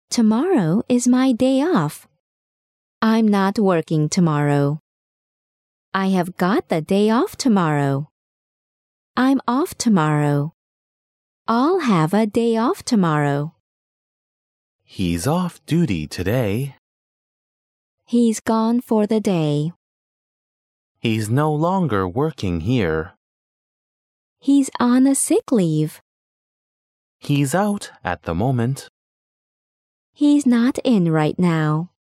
Tomorrow is my day off. I'm not working tomorrow. I have got the day off tomorrow. I'm off tomorrow. I'll have a day off tomorrow. He's off duty today. He's gone for the day. He's no longer working here. He's on a sick leave. He's out at the moment. He's not in right now.